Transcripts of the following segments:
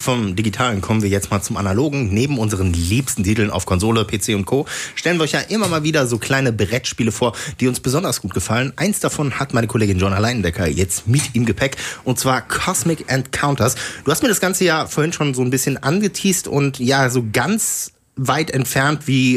Vom Digitalen kommen wir jetzt mal zum Analogen. Neben unseren liebsten Titeln auf Konsole, PC und Co. stellen wir euch ja immer mal wieder so kleine Brettspiele vor, die uns besonders gut gefallen. Eins davon hat meine Kollegin Joanna Leindecker jetzt mit im Gepäck, und zwar Cosmic Encounters. Du hast mir das Ganze ja vorhin schon so ein bisschen angeteast und ja, so ganz weit entfernt wie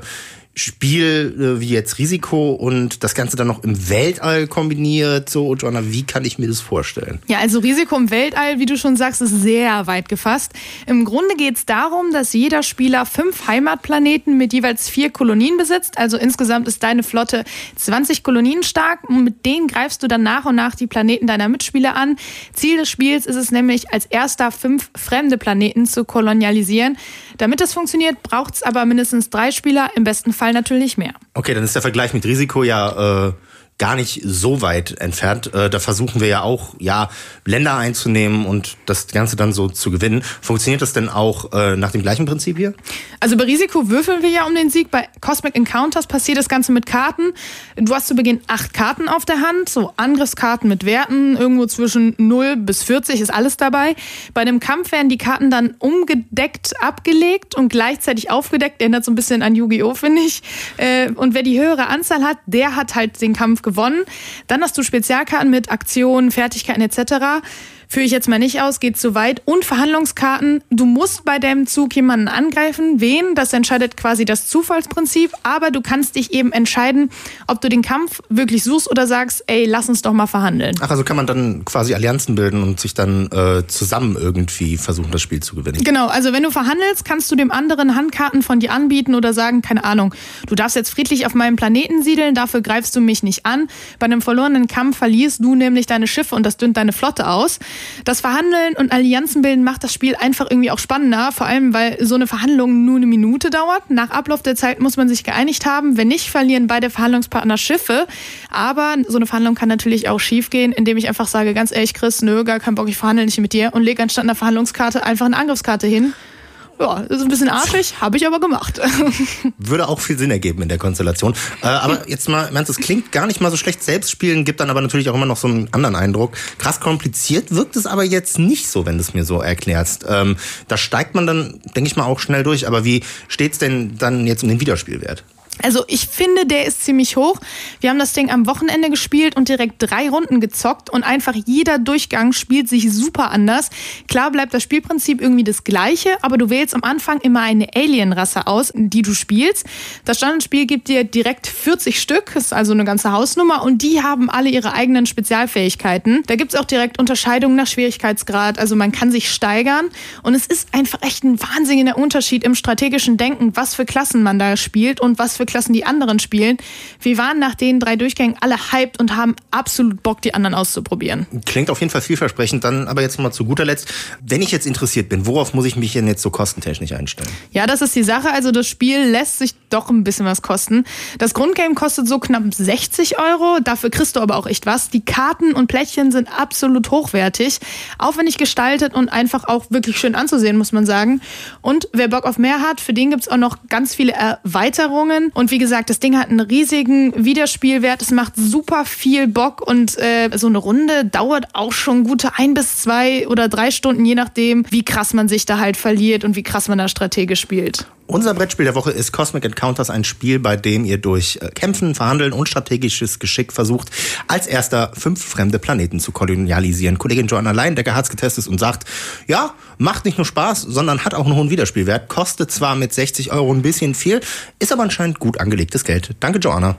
Spiel wie jetzt Risiko und das Ganze dann noch im Weltall kombiniert. So, Joanna, wie kann ich mir das vorstellen? Ja, also Risiko im Weltall, wie du schon sagst, ist sehr weit gefasst. Im Grunde geht es darum, dass jeder Spieler 5 Heimatplaneten mit jeweils 4 Kolonien besitzt. Also insgesamt ist deine Flotte 20 Kolonien stark und mit denen greifst du dann nach und nach die Planeten deiner Mitspieler an. Ziel des Spiels ist es nämlich, als erster 5 fremde Planeten zu kolonialisieren. Damit das funktioniert, braucht es aber mindestens 3 Spieler, im besten Fall natürlich mehr. Okay, dann ist der Vergleich mit Risiko ja gar nicht so weit entfernt. Da versuchen wir ja auch, Länder einzunehmen und das Ganze dann so zu gewinnen. Funktioniert das denn auch nach dem gleichen Prinzip hier? Also bei Risiko würfeln wir ja um den Sieg. Bei Cosmic Encounters passiert das Ganze mit Karten. Du hast zu Beginn 8 Karten auf der Hand, so Angriffskarten mit Werten, irgendwo zwischen 0 bis 40 ist alles dabei. Bei einem Kampf werden die Karten dann umgedeckt abgelegt und gleichzeitig aufgedeckt. Erinnert so ein bisschen an Yu-Gi-Oh!, finde ich. Und wer die höhere Anzahl hat, der hat halt den Kampf gewonnen. Dann hast du Spezialkarten mit Aktionen, Fertigkeiten etc. Führe ich jetzt mal nicht aus, geht zu weit. Und Verhandlungskarten. Du musst bei deinem Zug jemanden angreifen. Wen? Das entscheidet quasi das Zufallsprinzip. Aber du kannst dich eben entscheiden, ob du den Kampf wirklich suchst oder sagst, ey, lass uns doch mal verhandeln. Ach, also kann man dann quasi Allianzen bilden und sich dann zusammen irgendwie versuchen, das Spiel zu gewinnen. Genau, also wenn du verhandelst, kannst du dem anderen Handkarten von dir anbieten oder sagen, keine Ahnung, du darfst jetzt friedlich auf meinem Planeten siedeln, dafür greifst du mich nicht an. Bei einem verlorenen Kampf verlierst du nämlich deine Schiffe und das dünnt deine Flotte aus. Das Verhandeln und Allianzen bilden macht das Spiel einfach irgendwie auch spannender, vor allem weil so eine Verhandlung nur eine Minute dauert. Nach Ablauf der Zeit muss man sich geeinigt haben. Wenn nicht, verlieren beide Verhandlungspartner Schiffe. Aber so eine Verhandlung kann natürlich auch schief gehen, indem ich einfach sage, ganz ehrlich, Chris, gar keinen Bock, ich verhandle nicht mit dir und lege anstatt einer Verhandlungskarte einfach eine Angriffskarte hin. Ja, ist ein bisschen arschig, habe ich aber gemacht. Würde auch viel Sinn ergeben in der Konstellation. Aber jetzt mal, es klingt gar nicht mal so schlecht. Selbst spielen gibt dann aber natürlich auch immer noch so einen anderen Eindruck. Krass kompliziert wirkt es aber jetzt nicht so, wenn du es mir so erklärst. Da steigt man dann, denke ich mal, auch schnell durch. Aber wie steht's denn dann jetzt um den Wiederspielwert? Also ich finde, der ist ziemlich hoch. Wir haben das Ding am Wochenende gespielt und direkt 3 Runden gezockt und einfach jeder Durchgang spielt sich super anders. Klar bleibt das Spielprinzip irgendwie das gleiche, aber du wählst am Anfang immer eine Alien-Rasse aus, die du spielst. Das Standardspiel gibt dir direkt 40 Stück, ist also eine ganze Hausnummer und die haben alle ihre eigenen Spezialfähigkeiten. Da gibt's auch direkt Unterscheidungen nach Schwierigkeitsgrad, also man kann sich steigern und es ist einfach echt ein wahnsinniger Unterschied im strategischen Denken, was für Klassen man da spielt und was für Klassen die anderen spielen. Wir waren nach den 3 Durchgängen alle hyped und haben absolut Bock, die anderen auszuprobieren. Klingt auf jeden Fall vielversprechend. Dann aber jetzt mal zu guter Letzt, wenn ich jetzt interessiert bin, worauf muss ich mich denn jetzt so kostentechnisch einstellen? Ja, das ist die Sache. Also das Spiel lässt sich doch ein bisschen was kosten. Das Grundgame kostet so knapp 60 €. Dafür kriegst du aber auch echt was. Die Karten und Plättchen sind absolut hochwertig, aufwendig gestaltet und einfach auch wirklich schön anzusehen, muss man sagen. Und wer Bock auf mehr hat, für den gibt's auch noch ganz viele Erweiterungen. Und wie gesagt, das Ding hat einen riesigen Wiederspielwert. Es macht super viel Bock und so eine Runde dauert auch schon gute 1 bis 2 oder 3 Stunden, je nachdem, wie krass man sich da halt verliert und wie krass man da strategisch spielt. Unser Brettspiel der Woche ist Cosmic Encounters, ein Spiel, bei dem ihr durch Kämpfen, Verhandeln und strategisches Geschick versucht, als erster 5 fremde Planeten zu kolonialisieren. Kollegin Joanna Leindecker hat's getestet und sagt, ja, macht nicht nur Spaß, sondern hat auch einen hohen Wiederspielwert. Kostet zwar mit 60 € ein bisschen viel, ist aber anscheinend gut angelegtes Geld. Danke, Joanna.